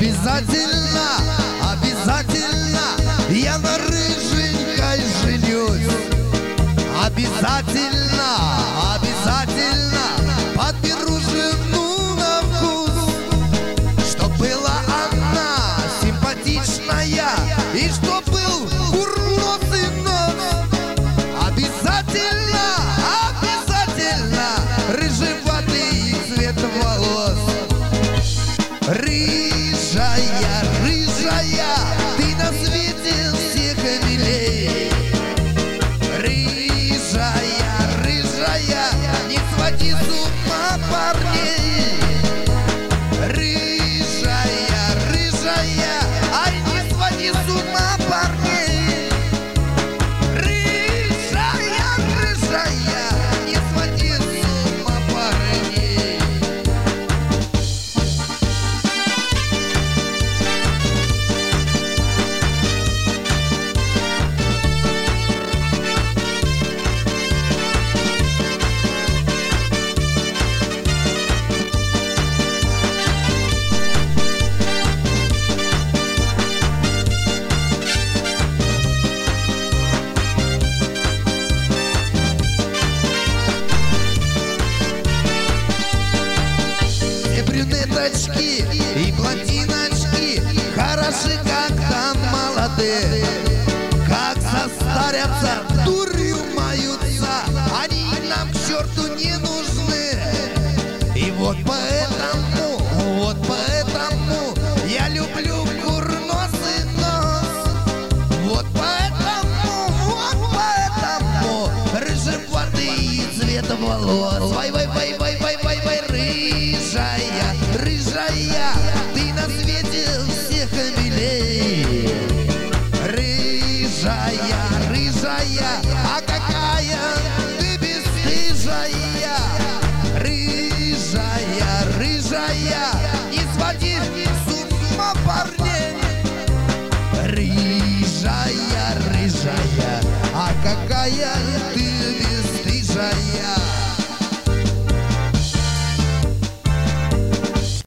Обязательно, обязательно я на рыженькой женюсь. Обязательно, обязательно подберу жену на вкус, чтоб была она симпатичная и чтоб был курносый нос. Обязательно, обязательно рыжеватый цвет волос. Рыжая, рыжая, ты на свете всех милей. Рыжая, рыжая, не своди с ума парней. Рыжая, рыжая, ай, не своди с ума парней. Рыжая, рыжая, не своди с ума парней. Брюнеточки и блондиночки хороши, когда молодые. Как состарятся, дурью маются, они нам к черту не нужны. И вот поэтому я люблю курносый нос. Вот поэтому рыжеватый цвет волос. Вай-вай-вай-вай-вай-вай-вай, рыжая, рыжая, ты на свете